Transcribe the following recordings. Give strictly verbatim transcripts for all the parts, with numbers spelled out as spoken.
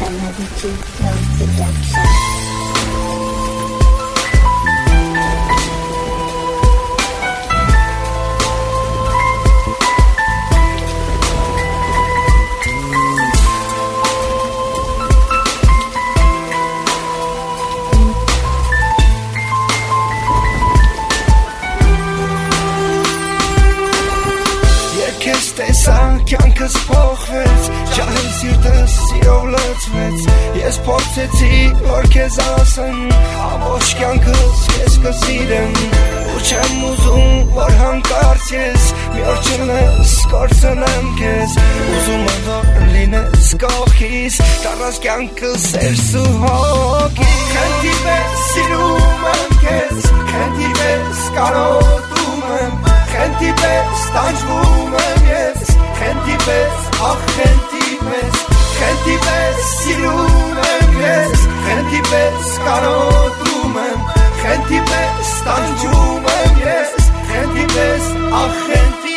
Melody Love Production. Ես տեսա կյանքս փոխվեց, ջահել սիրտս սիրով լցվեց, ես փորձեցի որ քեզ ասեմ, ամբողջ կյանքս ես կսիրեմ, ու չեմ ուզում որ հանկարծ ես մի օր չլնես կորցնեմ քեզ, ուզում եմ որ լինես կողքիս, տառած կյանքս սերս ու հոգի, քննի պես սիրում եմ քեզ, քննի պես կարոտում եմ, քննի պես տանջվում եմ ես, քննի պես, ախ քննի պես, քննի պես սիրում եմ ես, քննի պես կարոտում եմ, քննի պես տանջվում եմ ես, քննի պես, ախ քննի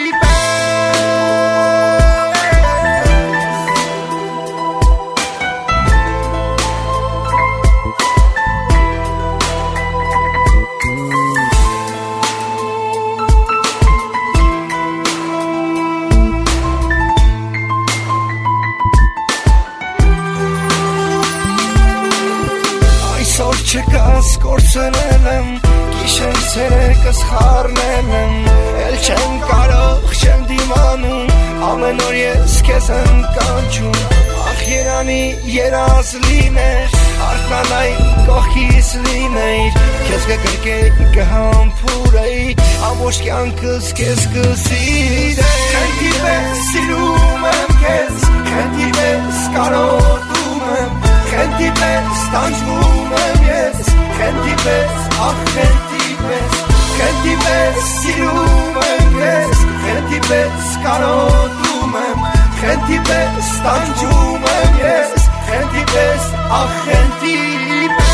չկաս կորցնել եմ, գիշեր ցերեկս խառնել եմ, էլ չեմ կարող, չեմ դիմանում, ամեն օր ես քեզ եմ կանչում, ախ երանի երազ լիներ, արթնանայի կողքիս լինեիր, քեզ կկրկեի կհամբուրեի, ամբողջ կյանքս քեզ կսիրեի, քննի պես սիրում եմ քեզ, քննի պես կարոտում եմ, քննի պես տանջվում եմ ես, քննի պես, ախ քննի պես, քննի պես սիրում եմ ես, քննի պես կարոտում եմ, քննի պես տանջում եմ ես, քննի պես, ախ քննի պես